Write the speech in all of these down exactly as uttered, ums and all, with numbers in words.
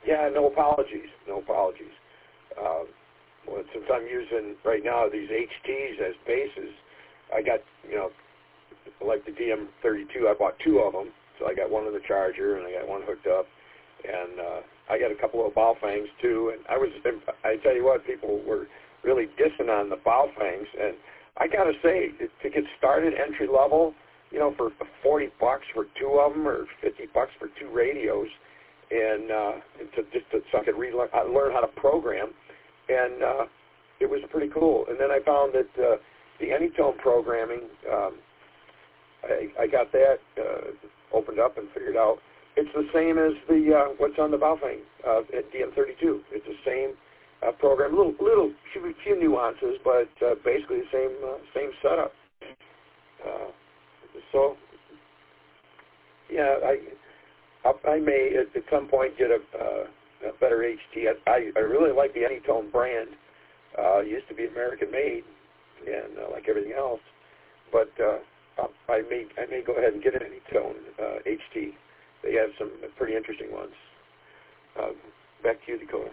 Yeah, no apologies, no apologies. Uh, well, since I'm using right now these H Ts as bases, I got, you know, like the D M thirty-two, I bought two of them. So I got one in the charger, and I got one hooked up. And uh, I got a couple of Baofangs, too. And I was, I tell you what, people were really dissing on the Baofangs. And I got to say, to get started entry level, you know, for forty bucks for two of them or fifty bucks for two radios, and uh, to just to, so I could relearn, uh, learn how to program, and uh, it was pretty cool. And then I found that uh, the Anytone programming, um, I, I got that uh, opened up and figured out. It's the same as the uh, what's on the Baofeng uh, at D M thirty-two. It's the same uh, program, little little few, few nuances, but uh, basically the same uh, same setup. Uh, so yeah, I. I may at some point get a, uh, a better H T. I, I really like the Anytone brand. Uh, it used to be American made, and uh, like everything else. But uh, I may I may go ahead and get an Anytone uh, H T. They have some pretty interesting ones. Uh, back to you, Dakota.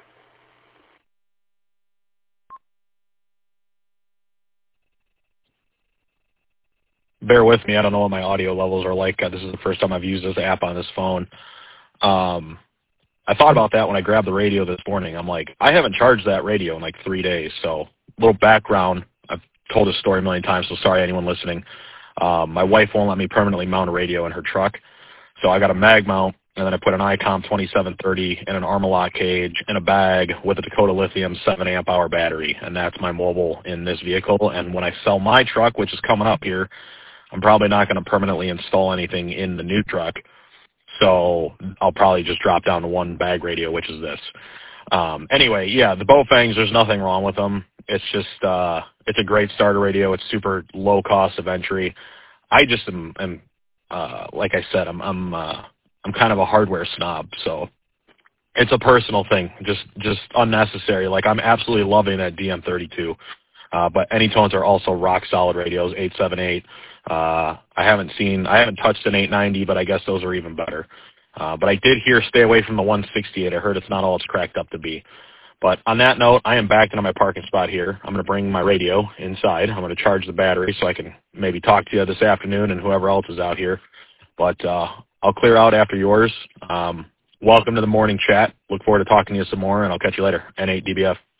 Bear with me. I don't know what my audio levels are like. Uh, this is the first time I've used this app on this phone. Um, I thought about that when I grabbed the radio this morning. I'm like, I haven't charged that radio in like three days. So a little background. I've told this story a million times, so sorry anyone listening. Um, my wife won't let me permanently mount a radio in her truck. So I got a mag mount, and then I put an ICOM twenty-seven thirty in an Armalock cage in a bag with a Dakota Lithium seven amp hour battery. And that's my mobile in this vehicle. And when I sell my truck, which is coming up here, I'm probably not going to permanently install anything in the new truck. So I'll probably just drop down to one bag radio, which is this. Um, anyway, yeah, the Baofangs, there's nothing wrong with them. It's just, uh, it's a great starter radio. It's super low cost of entry. I just am, am uh, like I said, I'm, I'm, uh, I'm kind of a hardware snob. So it's a personal thing, just, just unnecessary. Like I'm absolutely loving that D M thirty-two. Uh, but Anytones are also rock solid radios, eight seven eight. Uh, I haven't seen, I haven't touched an eight ninety, but I guess those are even better. Uh, but I did hear stay away from the one sixty-eight. I heard it's not all it's cracked up to be. But on that note, I am backed into my parking spot here. I'm going to bring my radio inside. I'm going to charge the battery so I can maybe talk to you this afternoon and whoever else is out here. But uh, I'll clear out after yours. Um, welcome to the morning chat. Look forward to talking to you some more, and I'll catch you later. N eight D B F.